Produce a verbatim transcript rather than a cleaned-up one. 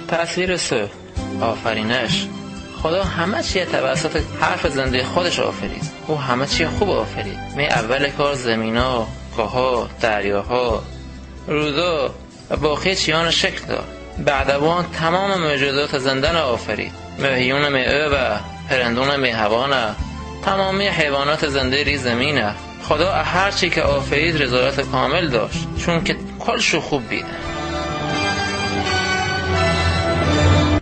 تأثیر سه، آفرینش. خدا همه چیه توسط حرف زنده خودش آفرید. او همه چیه خوب آفرید. می اول کار زمینا، کوها، دریاها، رودا و باقی چیان شکل داد. بعد وان تمام موجودات زنده آفرید. ماهیون میوه و پرندون میهوانه، تمامی حیوانات زنده ری زمینه. خدا هر چی که آفرید رضایت کامل داشت، چون که کلشو خوب بیده.